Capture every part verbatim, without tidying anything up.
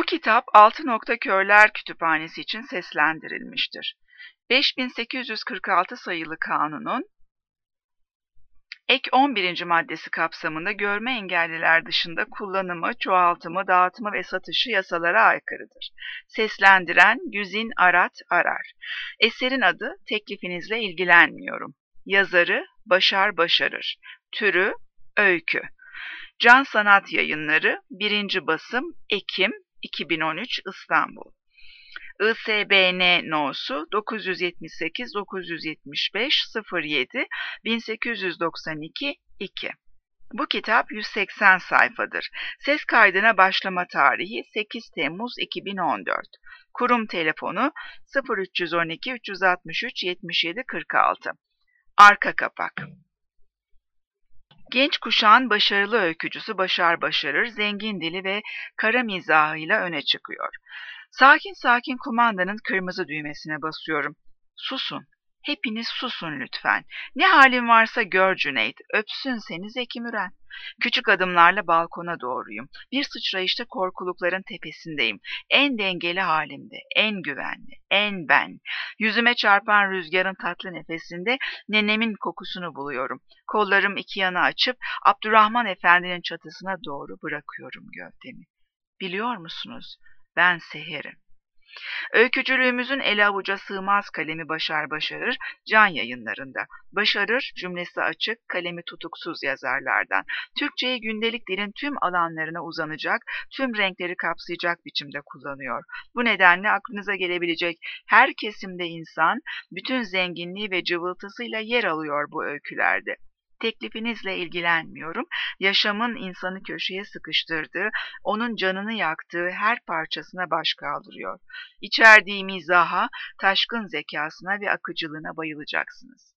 Bu kitap Altı Nokta Körler Kütüphanesi için seslendirilmiştir. beş bin sekiz yüz kırk altı sayılı kanunun ek on birinci maddesi kapsamında görme engelliler dışında kullanımı, çoğaltımı, dağıtımı ve satışı yasalara aykırıdır. Seslendiren Güzin Arat Arar. Eserin adı Teklifinizle ilgilenmiyorum. Yazarı Başar Başarır. Türü öykü. Can Sanat Yayınları birinci basım Ekim iki bin on üç İstanbul. I S B N no'su dokuz yüz yetmiş sekiz dokuz yüz yetmiş beş sıfır yedi bin sekiz yüz doksan iki iki. Bu kitap yüz seksen sayfadır. Ses kaydına başlama tarihi sekiz Temmuz iki bin on dört. Kurum telefonu sıfır üç yüz on iki üç yüz altmış üç yetmiş yedi kırk altı. Arka kapak. Genç kuşağın başarılı öykücüsü Başar Başarır, zengin dili ve kara mizahıyla öne çıkıyor. Sakin sakin kumandanın kırmızı düğmesine basıyorum. Susun, hepiniz susun lütfen. Ne halin varsa gör Cüneyt, öpsün seni Zeki Müren. Küçük adımlarla balkona doğruyum. Bir sıçrayışta korkulukların tepesindeyim. En dengeli halimde, en güvenli, en ben. Yüzüme çarpan rüzgarın tatlı nefesinde nenemin kokusunu buluyorum. Kollarım iki yana açıp Abdurrahman Efendi'nin çatısına doğru bırakıyorum gövdemi. Biliyor musunuz? Ben seherim. Öykücülüğümüzün ele avuca sığmaz kalemi Başar Başarır, Can Yayınlarında. Başarır, cümlesi açık, kalemi tutuksuz yazarlardan. Türkçeyi gündelik dilin tüm alanlarına uzanacak, tüm renkleri kapsayacak biçimde kullanıyor. Bu nedenle aklınıza gelebilecek her kesimde insan, bütün zenginliği ve cıvıltısıyla yer alıyor bu öykülerde. Teklifinizle ilgilenmiyorum, yaşamın insanı köşeye sıkıştırdığı, onun canını yaktığı her parçasına baş kaldırıyor. İçerdiği mizaha, taşkın zekasına ve akıcılığına bayılacaksınız.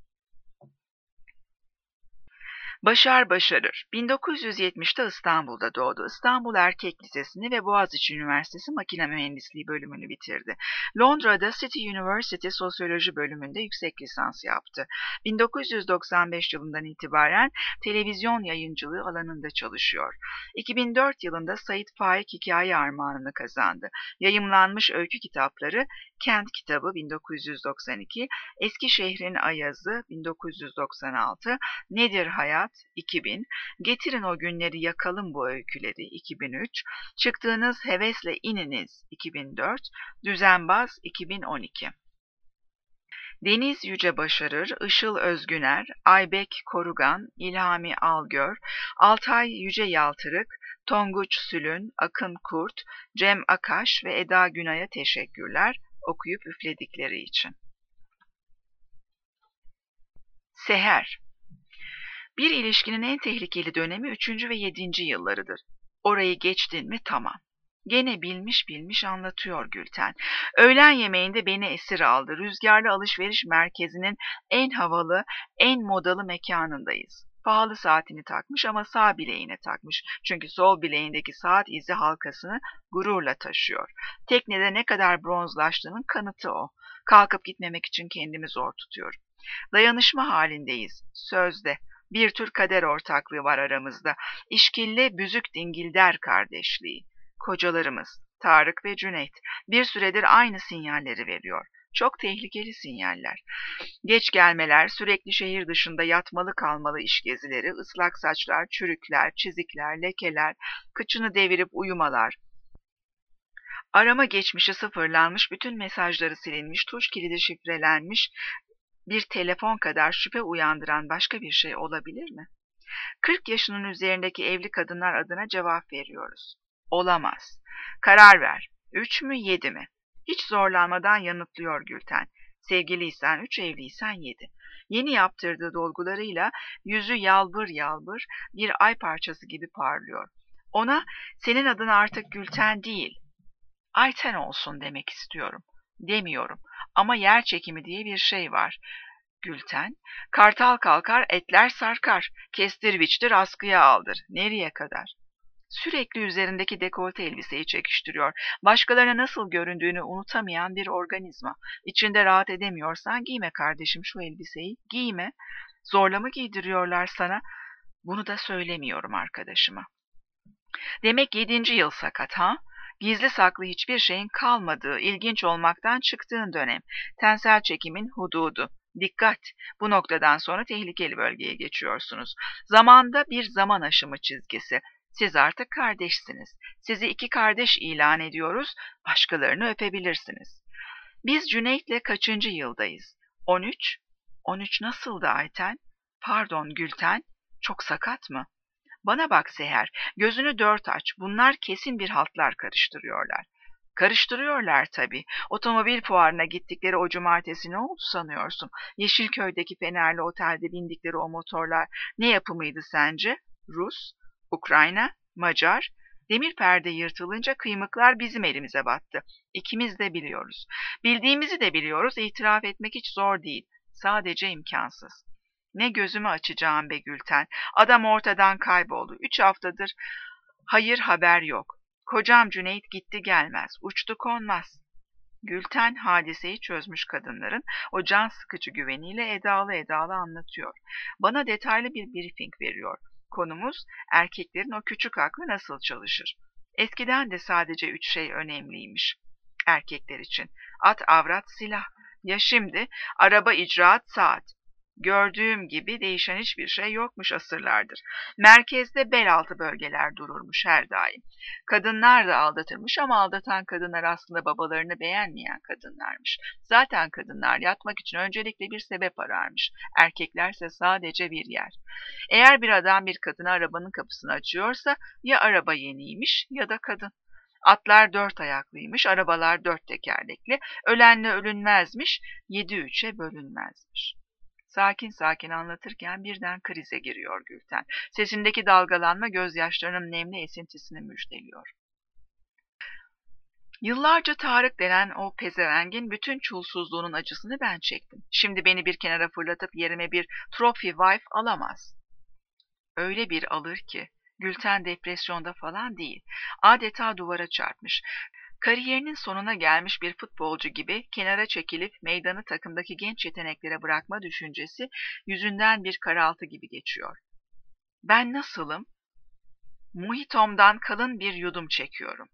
Başar Başarır, bin dokuz yüz yetmişte İstanbul'da doğdu. İstanbul Erkek Lisesi'ni ve Boğaziçi Üniversitesi Makine Mühendisliği bölümünü bitirdi. Londra'da City University Sosyoloji bölümünde yüksek lisans yaptı. bin dokuz yüz doksan beş yılından itibaren televizyon yayıncılığı alanında çalışıyor. iki bin dört yılında Sait Faik Hikaye Armağanı'nı kazandı. Yayımlanmış öykü kitapları Kent Kitabı bin dokuz yüz doksan iki, Eskişehir'in Ayazı bin dokuz yüz doksan altı, Nedir Hayat iki bin, Getirin o Günleri Yakalım Bu Öyküleri iki bin üç, Çıktığınız Hevesle İniniz iki bin dört, Düzenbaz iki bin on iki. Deniz Yüce Başarır, Işıl Özgüner, Aybek Korugan, İlhami Algör, Altay Yüce Yaltırık, Tonguç Sülün, Akın Kurt, Cem Akaş ve Eda Günay'a teşekkürler okuyup üfledikleri için. Seher. Bir ilişkinin en tehlikeli dönemi üçüncü ve yedinci yıllarıdır. Orayı geçtin mi tamam. Gene bilmiş bilmiş anlatıyor Gülten. Öğlen yemeğinde beni esir aldı. Rüzgarlı alışveriş merkezinin en havalı, en modalı mekanındayız. Pahalı saatini takmış ama sağ bileğine takmış. Çünkü sol bileğindeki saat izi halkasını gururla taşıyor. Teknede ne kadar bronzlaştığının kanıtı o. Kalkıp gitmemek için kendimi zor tutuyorum. Dayanışma halindeyiz. Sözde. Bir tür kader ortaklığı var aramızda. İşkilli büzük dingilder kardeşliği. Kocalarımız Tarık ve Cüneyt bir süredir aynı sinyalleri veriyor. Çok tehlikeli sinyaller. Geç gelmeler, sürekli şehir dışında yatmalı kalmalı iş gezileri, ıslak saçlar, çürükler, çizikler, lekeler, kıçını devirip uyumalar. Arama geçmişi sıfırlanmış, bütün mesajları silinmiş, tuş kilidi şifrelenmiş bir telefon kadar şüphe uyandıran başka bir şey olabilir mi? kırk yaşının üzerindeki evli kadınlar adına cevap veriyoruz. Olamaz. Karar ver. Üç mü yedi mi? Hiç zorlanmadan yanıtlıyor Gülten. Sevgiliysen üç, evliysen yedi. Yeni yaptırdığı dolgularıyla yüzü yalbır yalbır bir ay parçası gibi parlıyor. Ona senin adın artık Gülten değil, Ayten olsun demek istiyorum. Demiyorum ama yer çekimi diye bir şey var. Gülten, kartal kalkar etler sarkar, kestir biçtir askıya aldır. Nereye kadar? Sürekli üzerindeki dekolte elbiseyi çekiştiriyor. Başkalarına nasıl göründüğünü unutamayan bir organizma. İçinde rahat edemiyorsan giyme kardeşim şu elbiseyi, giyme. Zorla mı giydiriyorlar sana? Bunu da söylemiyorum arkadaşıma. Demek yedinci yıl sakat ha? Gizli saklı hiçbir şeyin kalmadığı, ilginç olmaktan çıktığın dönem. Tensel çekimin hududu. Dikkat! Bu noktadan sonra tehlikeli bölgeye geçiyorsunuz. Zamanda bir zaman aşımı çizgisi. Siz artık kardeşsiniz. Sizi iki kardeş ilan ediyoruz, başkalarını öpebilirsiniz. Biz Cüneyt'le kaçıncı yıldayız? on üç? on üç nasıldı Ayten? Pardon Gülten, çok sakat mı? Bana bak Seher, gözünü dört aç. Bunlar kesin bir haltlar karıştırıyorlar. Karıştırıyorlar tabii. Otomobil fuarına gittikleri o cumartesi ne oldu sanıyorsun? Yeşilköy'deki Fenerli Otel'de bindikleri o motorlar ne yapımıydı sence? Rus, Ukrayna, Macar. Demir perde yırtılınca kıymıklar bizim elimize battı. İkimiz de biliyoruz. Bildiğimizi de biliyoruz. İtiraf etmek hiç zor değil. Sadece imkansız. Ne gözümü açacağım be Gülten. Adam ortadan kayboldu. Üç haftadır hayır haber yok. Kocam Cüneyt gitti gelmez. Uçtu konmaz. Gülten hadiseyi çözmüş kadınların o can sıkıcı güveniyle edalı edalı anlatıyor. Bana detaylı bir briefing veriyor. Konumuz erkeklerin o küçük aklı nasıl çalışır. Eskiden de sadece üç şey önemliymiş erkekler için. At, avrat, silah. Ya şimdi araba, icraat, saat. Gördüğüm gibi değişen hiçbir şey yokmuş asırlardır. Merkezde bel altı bölgeler dururmuş her daim. Kadınlar da aldatırmış ama aldatan kadınlar aslında babalarını beğenmeyen kadınlarmış. Zaten kadınlar yatmak için öncelikle bir sebep ararmış. Erkeklerse sadece bir yer. Eğer bir adam bir kadına arabanın kapısını açıyorsa ya araba yeniymiş ya da kadın. Atlar dört ayaklıymış, arabalar dört tekerlekli, ölenle ölünmezmiş, yedi üçe bölünmezmiş. Sakin sakin anlatırken birden krize giriyor Gülten. Sesindeki dalgalanma gözyaşlarının nemli esintisini müjdeliyor. Yıllarca Tarık denen o pezevengin bütün çulsuzluğunun acısını ben çektim. Şimdi beni bir kenara fırlatıp yerime bir trophy wife alamaz. Öyle bir alır ki, Gülten depresyonda falan değil, adeta duvara çarpmış. Kariyerinin sonuna gelmiş bir futbolcu gibi kenara çekilip meydanı takımdaki genç yeteneklere bırakma düşüncesi yüzünden bir karaltı gibi geçiyor. Ben nasılım? Mojitom'dan kalın bir yudum çekiyorum.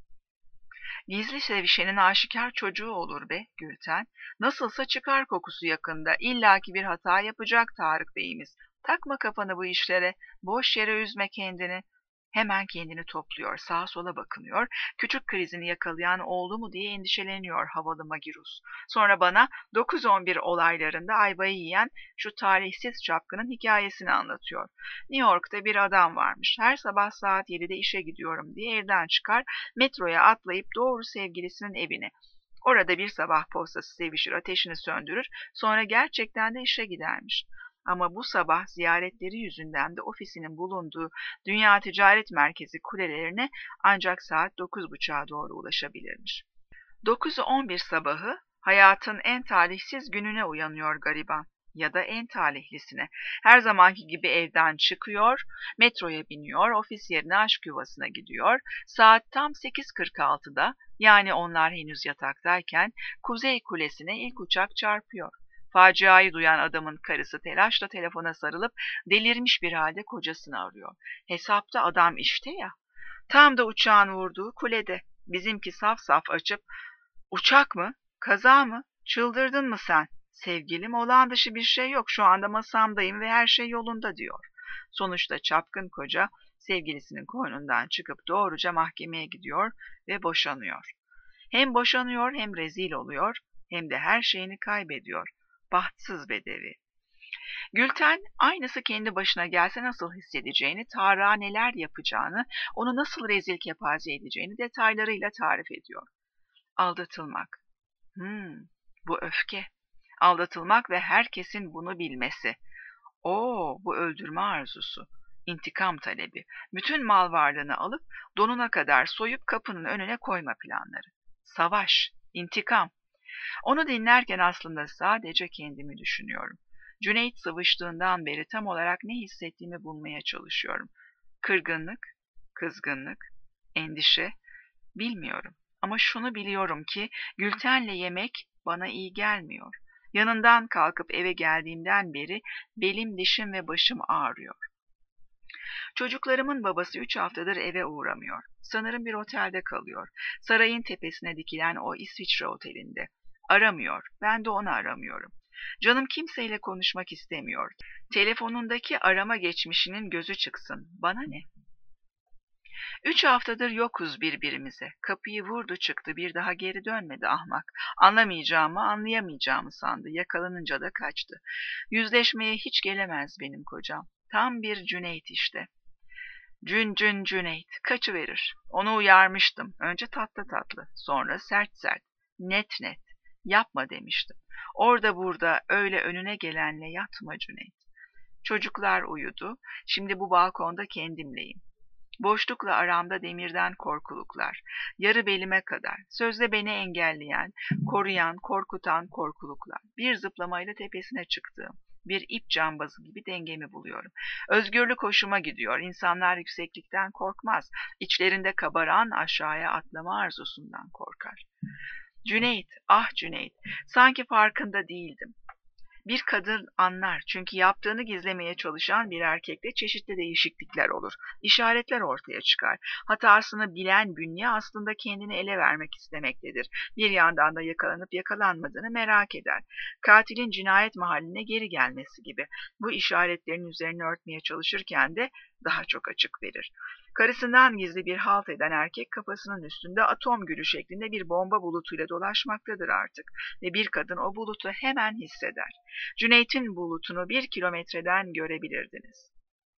Gizli sevişenin aşikar çocuğu olur be Gülten. Nasılsa çıkar kokusu yakında. İllaki bir hata yapacak Tarık Bey'imiz. Takma kafanı bu işlere. Boş yere üzme kendini. Hemen kendini topluyor, sağa sola bakınıyor, küçük krizini yakalayan oldu mu diye endişeleniyor havalı Magirus. Sonra bana dokuz on bir olaylarında ayvayı yiyen şu talihsiz çapkının hikayesini anlatıyor. New York'ta bir adam varmış, her sabah saat yedide işe gidiyorum diye evden çıkar, metroya atlayıp doğru sevgilisinin evine. Orada bir sabah postası sevişir, ateşini söndürür, sonra gerçekten de işe gidermiş. Ama bu sabah ziyaretleri yüzünden de ofisinin bulunduğu Dünya Ticaret Merkezi kulelerine ancak saat dokuz buçuğa doğru ulaşabilirmiş. dokuzu on bir sabahı hayatın en talihsiz gününe uyanıyor gariban ya da en talihlisine. Her zamanki gibi evden çıkıyor, metroya biniyor, ofis yerine aşk yuvasına gidiyor. Saat tam sekiz kırk altıda yani onlar henüz yataktayken Kuzey Kulesi'ne ilk uçak çarpıyor. Faciayı duyan adamın karısı telaşla telefona sarılıp delirmiş bir halde kocasını arıyor. Hesapta adam işte ya. Tam da uçağın vurduğu kulede. Bizimki saf saf açıp "Uçak mı? Kaza mı? Çıldırdın mı sen? Sevgilim olağan dışı bir şey yok. Şu anda masamdayım ve her şey yolunda" diyor. Sonuçta çapkın koca sevgilisinin koynundan çıkıp doğruca mahkemeye gidiyor ve boşanıyor. Hem boşanıyor hem rezil oluyor hem de her şeyini kaybediyor. Bahtsız bedevi. Gülten aynısı kendi başına gelse nasıl hissedeceğini, Tarık'a neler yapacağını, onu nasıl rezil kepaze edeceğini detaylarıyla tarif ediyor. Aldatılmak. Hmm, bu öfke. Aldatılmak ve herkesin bunu bilmesi. Oo, bu öldürme arzusu. İntikam talebi. Bütün mal varlığını alıp donuna kadar soyup kapının önüne koyma planları. Savaş, intikam. Onu dinlerken aslında sadece kendimi düşünüyorum. Cüneyt sıvıştığından beri tam olarak ne hissettiğimi bulmaya çalışıyorum. Kırgınlık, kızgınlık, endişe, bilmiyorum. Ama şunu biliyorum ki Gülten'le yemek bana iyi gelmiyor. Yanından kalkıp eve geldiğimden beri belim, dişim ve başım ağrıyor. Çocuklarımın babası üç haftadır eve uğramıyor. Sanırım bir otelde kalıyor. Sarayın tepesine dikilen o İsviçre otelinde. Aramıyor. Ben de onu aramıyorum. Canım kimseyle konuşmak istemiyor. Telefonundaki arama geçmişinin gözü çıksın. Bana ne? Üç haftadır yokuz birbirimize. Kapıyı vurdu çıktı, bir daha geri dönmedi ahmak. Anlamayacağımı, anlayamayacağımı sandı. Yakalanınca da kaçtı. Yüzleşmeye hiç gelemez benim kocam. Tam bir Cüneyt işte. Cün cün Cüneyt, kaçıverir. Onu uyarmıştım. Önce tatlı tatlı, sonra sert sert, net net. Yapma demiştim. Orada burada öyle önüne gelenle yatma Cüneyt. Çocuklar uyudu. Şimdi bu balkonda kendimleyim. Boşlukla aramda demirden korkuluklar. Yarı belime kadar. Sözde beni engelleyen, koruyan, korkutan korkuluklar. Bir zıplamayla tepesine çıktığım. Bir ip cambazı gibi dengemi buluyorum. Özgürlük hoşuma gidiyor. İnsanlar yükseklikten korkmaz. İçlerinde kabaran aşağıya atlama arzusundan korkar. Cüneyt, ah Cüneyt, sanki farkında değildim. Bir kadın anlar çünkü yaptığını gizlemeye çalışan bir erkekte çeşitli değişiklikler olur. İşaretler ortaya çıkar. Hatasını bilen bünye aslında kendini ele vermek istemektedir. Bir yandan da yakalanıp yakalanmadığını merak eder. Katilin cinayet mahalline geri gelmesi gibi. Bu işaretlerin üzerine örtmeye çalışırken de daha çok açık verir. Karısından gizli bir halt eden erkek kafasının üstünde atom gülü şeklinde bir bomba bulutuyla dolaşmaktadır artık ve bir kadın o bulutu hemen hisseder. Cüneyt'in bulutunu bir kilometreden görebilirdiniz.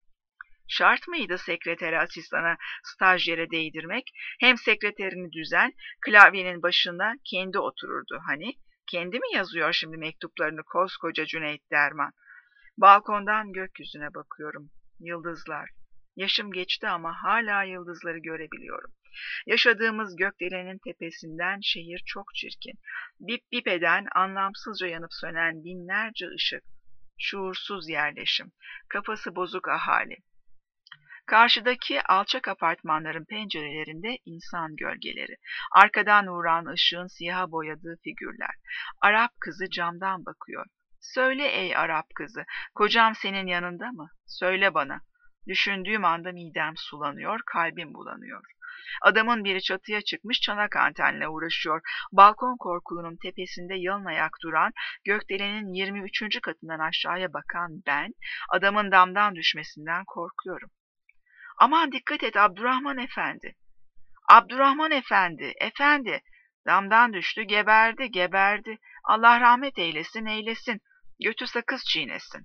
Şart mıydı sekretere asistana stajyere değdirmek? Hem sekreterini düzen, klavyenin başına kendi otururdu hani. Kendi mi yazıyor şimdi mektuplarını koskoca Cüneyt Derman? Balkondan gökyüzüne bakıyorum. Yıldızlar. Yaşım geçti ama hala yıldızları görebiliyorum. Yaşadığımız gökdelenin tepesinden şehir çok çirkin. Bip bip eden, anlamsızca yanıp sönen binlerce ışık. Şuursuz yerleşim. Kafası bozuk ahali. Karşıdaki alçak apartmanların pencerelerinde insan gölgeleri. Arkadan vuran ışığın siyaha boyadığı figürler. Arap kızı camdan bakıyor. Söyle ey Arap kızı, kocam senin yanında mı? Söyle bana. Düşündüğüm anda midem sulanıyor, kalbim bulanıyor. Adamın biri çatıya çıkmış çanak antenle uğraşıyor. Balkon korkulunun tepesinde yalın ayak duran, gökdelenin yirmi üçüncü katından aşağıya bakan ben, adamın damdan düşmesinden korkuyorum. Aman dikkat et Abdurrahman Efendi. Abdurrahman Efendi, efendi. Damdan düştü, geberdi, geberdi. Allah rahmet eylesin, eylesin. Götü sakız çiğnesin.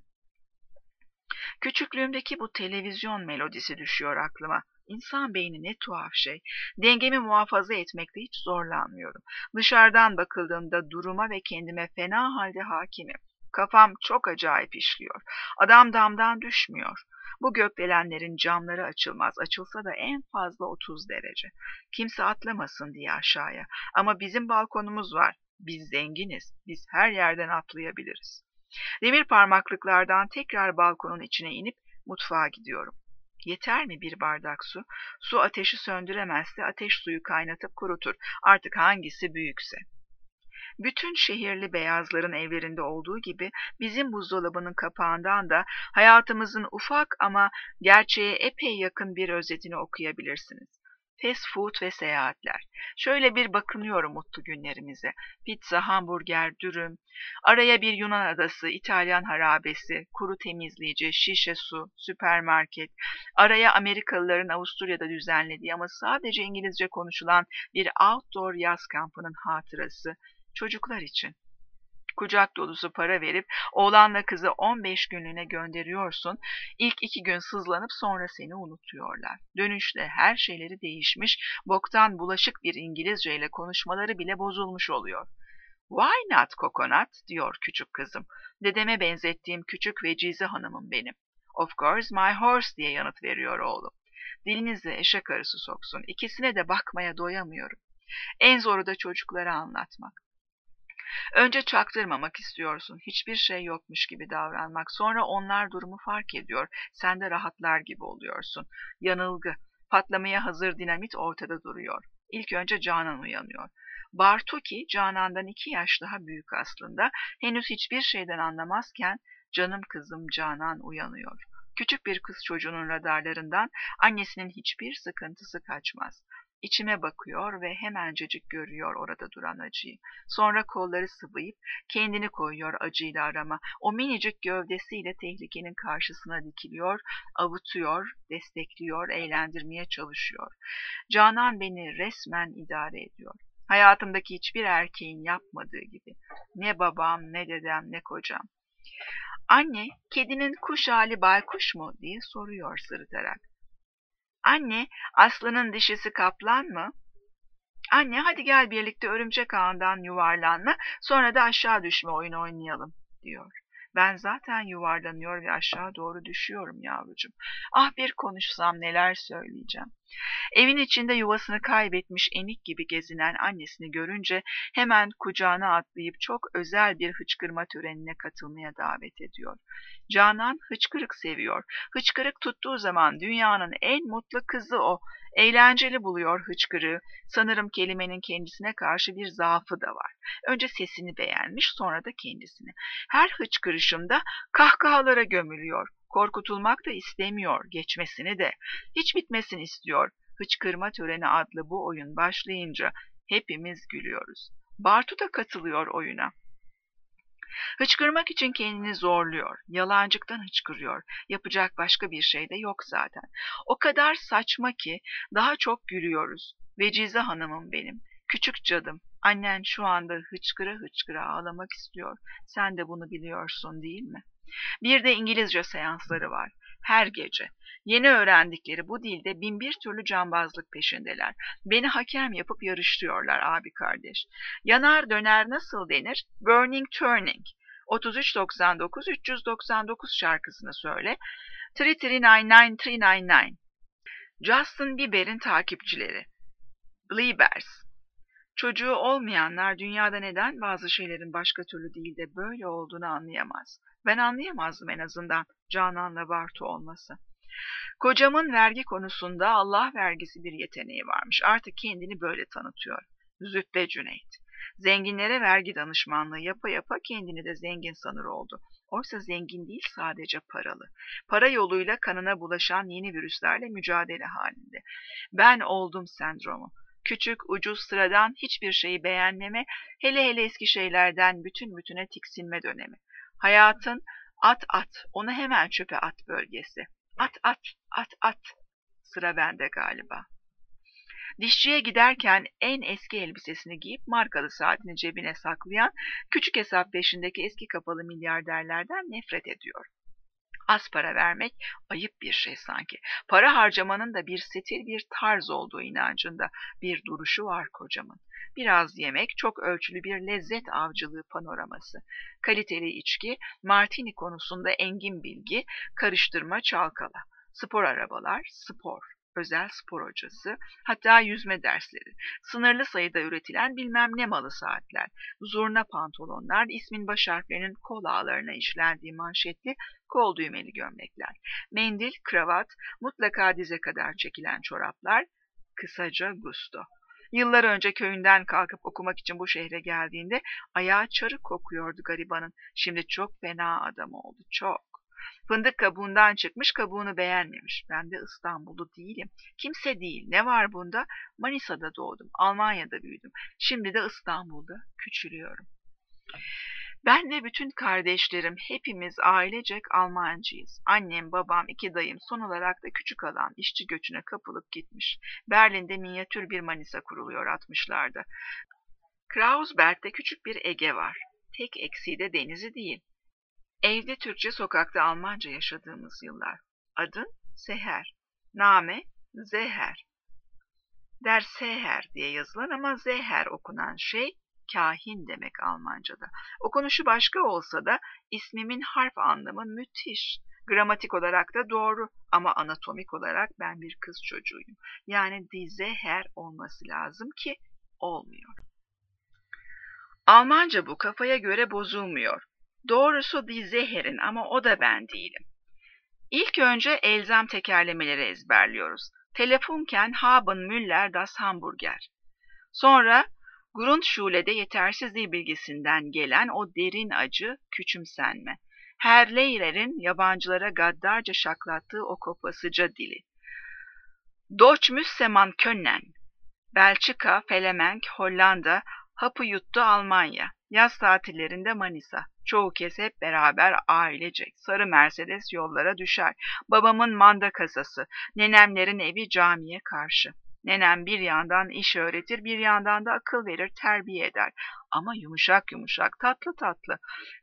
Küçüklüğümdeki bu televizyon melodisi düşüyor aklıma. İnsan beyni ne tuhaf şey. Dengemi muhafaza etmekte hiç zorlanmıyorum. Dışarıdan bakıldığında duruma ve kendime fena halde hakimim. Kafam çok acayip işliyor. Adam damdan düşmüyor. Bu gökdelenlerin camları açılmaz. Açılsa da en fazla otuz derece. Kimse atlamasın diye aşağıya. Ama bizim balkonumuz var. Biz zenginiz. Biz her yerden atlayabiliriz. Demir parmaklıklardan tekrar balkonun içine inip mutfağa gidiyorum. Yeter mi bir bardak su? Su ateşi söndüremezse ateş suyu kaynatıp kurutur. Artık hangisi büyükse. Bütün şehirli beyazların evlerinde olduğu gibi bizim buzdolabının kapağından da hayatımızın ufak ama gerçeğe epey yakın bir özetini okuyabilirsiniz. Fast food ve seyahatler. Şöyle bir bakınıyorum mutlu günlerimize. Pizza, hamburger, dürüm, araya bir Yunan adası, İtalyan harabesi, kuru temizleyici, şişe su, süpermarket, araya Amerikalıların Avusturya'da düzenlediği ama sadece İngilizce konuşulan bir outdoor yaz kampının hatırası, çocuklar için. Kucak dolusu para verip oğlanla kızı on beş günlüğüne gönderiyorsun. İlk iki gün sızlanıp sonra seni unutuyorlar. Dönüşte her şeyleri değişmiş, boktan bulaşık bir İngilizce ile konuşmaları bile bozulmuş oluyor. Why not coconut diyor küçük kızım. Dedeme benzettiğim küçük vecize hanımım benim. Of course my horse diye yanıt veriyor oğlum. Dilinizi eşek arısı soksun. İkisine de bakmaya doyamıyorum. En zoru da çocuklara anlatmak. Önce çaktırmamak istiyorsun, hiçbir şey yokmuş gibi davranmak. Sonra onlar durumu fark ediyor, sen de rahatlar gibi oluyorsun. Yanılgı, patlamaya hazır dinamit ortada duruyor. İlk önce Canan uyanıyor. Bartuki, Canan'dan iki yaş daha büyük aslında. Henüz hiçbir şeyden anlamazken, canım kızım Canan uyanıyor. Küçük bir kız çocuğunun radarlarından annesinin hiçbir sıkıntısı kaçmaz. İçime bakıyor ve hemencecik görüyor orada duran acıyı. Sonra kolları sıvayıp kendini koyuyor acıyla arama. O minicik gövdesiyle tehlikenin karşısına dikiliyor, avutuyor, destekliyor, eğlendirmeye çalışıyor. Canan beni resmen idare ediyor. Hayatımdaki hiçbir erkeğin yapmadığı gibi. Ne babam, ne dedem, ne kocam. Anne, kedinin kuş hali baykuş mu diye soruyor sırıtarak. Anne, aslanın dişisi kaplan mı? Anne, hadi gel birlikte örümcek ağından yuvarlanma, sonra da aşağı düşme oyunu oynayalım, diyor. Ben zaten yuvarlanıyor ve aşağı doğru düşüyorum yavrucuğum. Ah bir konuşsam neler söyleyeceğim. Evin içinde yuvasını kaybetmiş enik gibi gezinen annesini görünce hemen kucağına atlayıp çok özel bir hıçkırma törenine katılmaya davet ediyor. Canan hıçkırık seviyor. Hıçkırık tuttuğu zaman dünyanın en mutlu kızı o. Eğlenceli buluyor hıçkırığı. Sanırım kelimenin kendisine karşı bir zaafı da var. Önce sesini beğenmiş, sonra da kendisini. Her hıçkırışımda kahkahalara gömülüyor. Korkutulmak da istemiyor, geçmesini de. Hiç bitmesini istiyor. Hıçkırma töreni adlı bu oyun başlayınca hepimiz gülüyoruz. Bartu da katılıyor oyuna. Hıçkırmak için kendini zorluyor. Yalancıktan hıçkırıyor. Yapacak başka bir şey de yok zaten. O kadar saçma ki daha çok gülüyoruz. Vecize hanımım benim. Küçük cadım. Annen şu anda hıçkıra hıçkıra ağlamak istiyor. Sen de bunu biliyorsun değil mi? Bir de İngilizce seansları var. Her gece. Yeni öğrendikleri bu dilde bin bir türlü cambazlık peşindeler. Beni hakem yapıp yarıştırıyorlar abi kardeş. Yanar döner nasıl denir? Burning turning. otuz üç doksan dokuz üç yüz doksan dokuz şarkısını söyle. üç üç dokuz dokuz üç dokuz dokuz. Justin Bieber'in takipçileri. Bleibers. Çocuğu olmayanlar dünyada neden bazı şeylerin başka türlü değil de böyle olduğunu anlayamaz. Ben anlayamazdım en azından Canan'la Bartu olması. Kocamın vergi konusunda Allah vergisi bir yeteneği varmış. Artık kendini böyle tanıtıyor. Züppe Cüneyt. Zenginlere vergi danışmanlığı yapa yapa kendini de zengin sanır oldu. Oysa zengin değil, sadece paralı. Para yoluyla kanına bulaşan yeni virüslerle mücadele halinde. Ben oldum sendromu. Küçük, ucuz, sıradan hiçbir şeyi beğenmeme, hele hele eski şeylerden bütün bütüne tiksinme dönemi. Hayatın at at, onu hemen çöpe at bölgesi. At at, at at. Sıra bende galiba. Dişçiye giderken en eski elbisesini giyip markalı saatini cebine saklayan, küçük hesap peşindeki eski kapalı milyarderlerden nefret ediyor. Az para vermek ayıp bir şey sanki. Para harcamanın da bir stil, bir tarz olduğu inancında bir duruşu var kocamın. Biraz yemek, çok ölçülü bir lezzet avcılığı panoraması. Kaliteli içki, martini konusunda engin bilgi, karıştırma çalkala. Spor arabalar, spor. Özel spor hocası, hatta yüzme dersleri, sınırlı sayıda üretilen bilmem ne malı saatler, zurna pantolonlar, ismin baş harflerinin kol ağlarına işlendiği manşetli kol düğmeli gömlekler, mendil, kravat, mutlaka dize kadar çekilen çoraplar, kısaca gusto. Yıllar önce köyünden kalkıp okumak için bu şehre geldiğinde ayağı çarık kokuyordu garibanın. Şimdi çok fena adam oldu, çok. Fındık kabuğundan çıkmış, kabuğunu beğenmemiş. Ben de İstanbullu değilim. Kimse değil. Ne var bunda? Manisa'da doğdum. Almanya'da büyüdüm. Şimdi de İstanbul'da küçülüyorum. Ben ve bütün kardeşlerim hepimiz ailecek Almancıyız. Annem, babam, iki dayım, son olarak da küçük halam işçi göçüne kapılıp gitmiş. Berlin'de minyatür bir Manisa kuruluyor altmışlarda. Kreuzberg'de küçük bir Ege var. Tek eksiği de denizi değil. Evde Türkçe, sokakta Almanca yaşadığımız yıllar. Adın Seher. Name Zeher. Der Seher diye yazılan ama Zeher okunan şey kahin demek Almanca'da. Okunuşu başka olsa da ismimin harf anlamı müthiş. Gramatik olarak da doğru ama anatomik olarak ben bir kız çocuğuyum. Yani die Zeher olması lazım ki olmuyor. Almanca bu, kafaya göre bozulmuyor. Doğrusu die Zeher'in ama o da ben değilim. İlk önce elzem tekerlemeleri ezberliyoruz. Telefonken haben Müller das Hamburger. Sonra Grundschule'de yetersiz dil bilgisinden gelen o derin acı, küçümsenme. Herr Leyrer'in yabancılara gaddarca şaklattığı o kopasıca dili. Deutsch müsse man können. Belçika, Felemenk, Hollanda, hapı yuttu Almanya. Yaz tatillerinde Manisa. Çoğu kez hep beraber ailecek. Sarı Mercedes yollara düşer. Babamın manda kasası. Nenemlerin evi camiye karşı. Nenem bir yandan iş öğretir, bir yandan da akıl verir, terbiye eder. Ama yumuşak yumuşak, tatlı tatlı.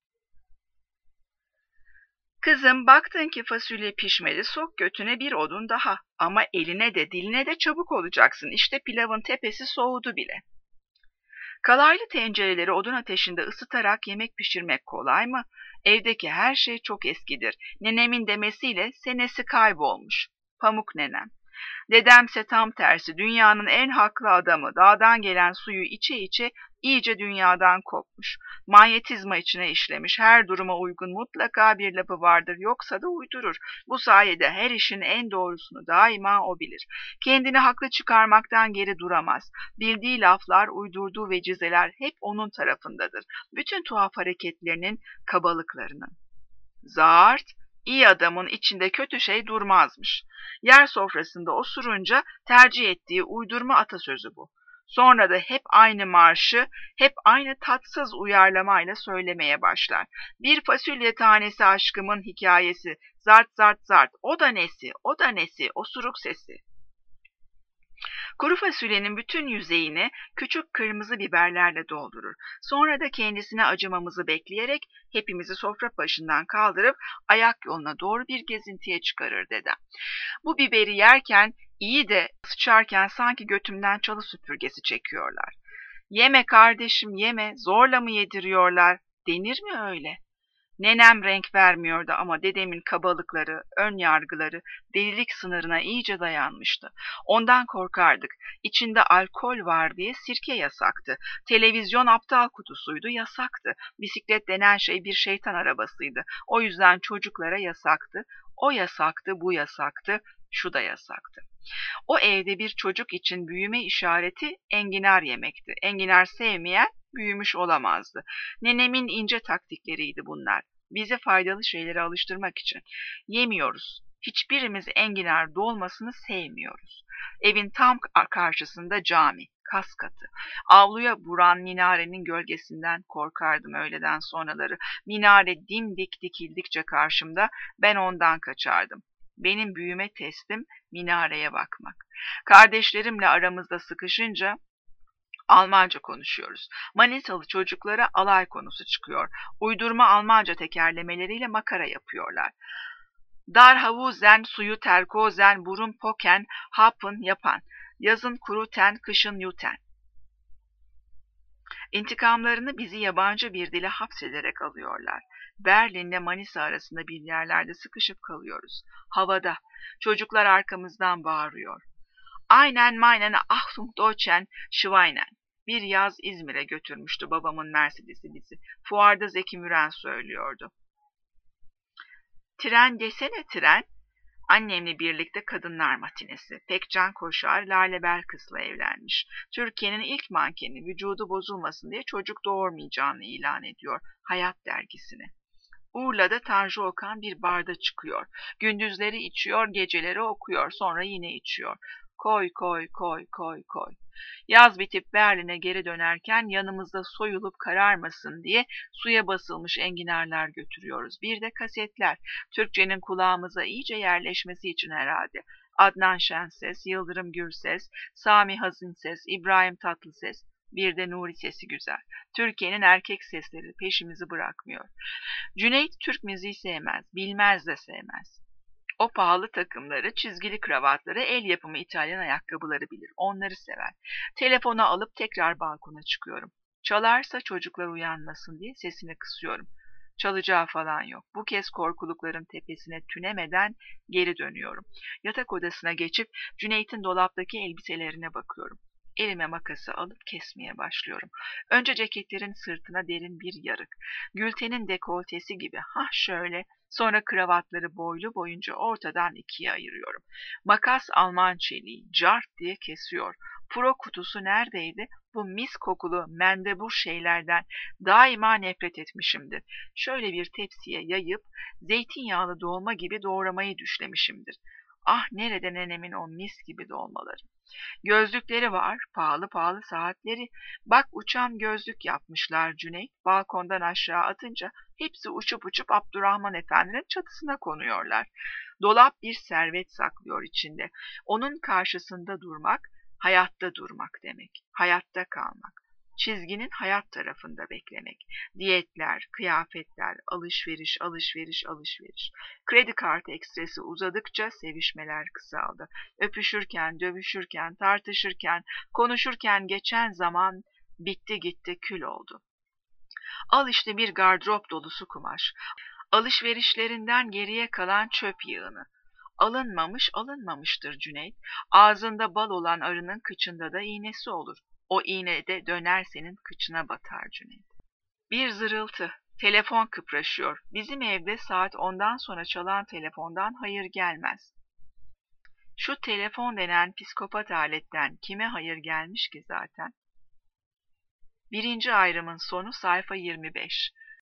Kızım, baktın ki fasulye pişmedi, sok götüne bir odun daha. Ama eline de diline de çabuk olacaksın. İşte pilavın tepesi soğudu bile. Kalaylı tencereleri odun ateşinde ısıtarak yemek pişirmek kolay mı? Evdeki her şey çok eskidir. Nenemin demesiyle senesi kaybolmuş. Pamuk nenem. Dedemse tam tersi, dünyanın en haklı adamı, dağdan gelen suyu içe içe iyice dünyadan kopmuş. Manyetizma içine işlemiş, her duruma uygun mutlaka bir lafı vardır, yoksa da uydurur. Bu sayede her işin en doğrusunu daima o bilir. Kendini haklı çıkarmaktan geri duramaz. Bildiği laflar, uydurduğu vecizeler hep onun tarafındadır. Bütün tuhaf hareketlerinin, kabalıklarının. Zart, iyi adamın içinde kötü şey durmazmış. Yer sofrasında osurunca tercih ettiği uydurma atasözü bu. Sonra da hep aynı marşı, hep aynı tatsız uyarlamayla söylemeye başlar. Bir fasulye tanesi aşkımın hikayesi, zart zart zart, o da nesi, o da nesi, osuruk sesi. Kuru fasulyenin bütün yüzeyini küçük kırmızı biberlerle doldurur. Sonra da kendisine acımamızı bekleyerek hepimizi sofra başından kaldırıp ayak yoluna doğru bir gezintiye çıkarır dedem. Bu biberi yerken iyi de sıçarken sanki götümden çalı süpürgesi çekiyorlar. Yeme kardeşim yeme, zorla mı yediriyorlar, denir mi öyle? Nenem renk vermiyordu ama dedemin kabalıkları, ön yargıları delilik sınırına iyice dayanmıştı. Ondan korkardık. İçinde alkol var diye sirke yasaktı. Televizyon aptal kutusuydu, yasaktı. Bisiklet denen şey bir şeytan arabasıydı. O yüzden çocuklara yasaktı. O yasaktı, bu yasaktı, şu da yasaktı. O evde bir çocuk için büyüme işareti enginar yemekti. Enginar sevmeyen büyümüş olamazdı. Nenemin ince taktikleriydi bunlar. Bizi faydalı şeylere alıştırmak için. Yemiyoruz. Hiçbirimiz enginar dolmasını sevmiyoruz. Evin tam karşısında cami, kas katı. Avluya vuran minarenin gölgesinden korkardım öğleden sonraları. Minare dimdik dikildikçe karşımda ben ondan kaçardım. Benim büyüme testim minareye bakmak. Kardeşlerimle aramızda sıkışınca Almanca konuşuyoruz. Manisalı çocuklara alay konusu çıkıyor. Uydurma Almanca tekerlemeleriyle makara yapıyorlar. Darhavuzen, suyu terkozen, burun poken, hapen yapan. Yazın kuruten, kışın yuten. İntikamlarını bizi yabancı bir dile hapsederek alıyorlar. Berlin'le Manisa arasında bir yerlerde sıkışıp kalıyoruz. Havada. Çocuklar arkamızdan bağırıyor. Aynen meinen Achtung Deutschen Schweinen. Bir yaz İzmir'e götürmüştü babamın Mercedes'i bizi. Fuarda Zeki Müren söylüyordu. Tren desene tren. Annemle birlikte kadınlar matinesi. Pekcan Koşar, Lale Belkıs'la evlenmiş. Türkiye'nin ilk mankeni vücudu bozulmasın diye çocuk doğurmayacağını ilan ediyor Hayat dergisine. Urla'da Tanju Okan bir barda çıkıyor. Gündüzleri içiyor, geceleri okuyor, sonra yine içiyor. Koy koy koy koy koy. Yaz bitip Berlin'e geri dönerken yanımızda soyulup kararmasın diye suya basılmış enginarlar götürüyoruz. Bir de kasetler. Türkçenin kulağımıza iyice yerleşmesi için herhalde. Adnan Şenses, Yıldırım Gürses, Sami Hazinses, İbrahim Tatlıses, bir de Nuri sesi güzel. Türkiye'nin erkek sesleri peşimizi bırakmıyor. Cüneyt Türk müziği sevmez, bilmez de sevmez. O pahalı takımları, çizgili kravatları, el yapımı İtalyan ayakkabıları bilir. Onları sever. Telefonu alıp tekrar balkona çıkıyorum. Çalarsa çocuklar uyanmasın diye sesini kısıyorum. Çalacağı falan yok. Bu kez korkulukların tepesine tünemeden geri dönüyorum. Yatak odasına geçip Cüneyt'in dolaptaki elbiselerine bakıyorum. Elime makası alıp kesmeye başlıyorum. Önce ceketlerin sırtına derin bir yarık. Gülten'in dekoltesi gibi ha şöyle, sonra kravatları boylu boyunca ortadan ikiye ayırıyorum. Makas Alman çeliği cart diye kesiyor. Pro kutusu neredeydi? Bu mis kokulu mendebur şeylerden daima nefret etmişimdir. Şöyle bir tepsiye yayıp zeytinyağlı dolma gibi doğramayı düşlemişimdir. Ah nerede nenemin o mis gibi dolmaları. Gözlükleri var, pahalı pahalı saatleri. Bak uçan gözlük yapmışlar Cüneyt. Balkondan aşağı atınca hepsi uçup uçup Abdurrahman Efendi'nin çatısına konuyorlar. Dolap bir servet saklıyor içinde. Onun karşısında durmak, hayatta durmak demek. Hayatta kalmak. Çizginin hayat tarafında beklemek. Diyetler, kıyafetler, alışveriş, alışveriş, alışveriş. Kredi kartı ekstresi uzadıkça sevişmeler kısaldı. Öpüşürken, dövüşürken, tartışırken, konuşurken geçen zaman bitti gitti kül oldu. Al işte bir gardırop dolusu kumaş. Alışverişlerinden geriye kalan çöp yığını. Alınmamış alınmamıştır Cüneyt. Ağzında bal olan arının kıçında da iğnesi olur. O iğne de döner senin kıçına batar Cüneyt. Bir zırıltı. Telefon kıpraşıyor. Bizim evde saat ondan sonra çalan telefondan hayır gelmez. Şu telefon denen psikopat aletten kime hayır gelmiş ki zaten? Birinci ayrımın sonu sayfa yirmi beş.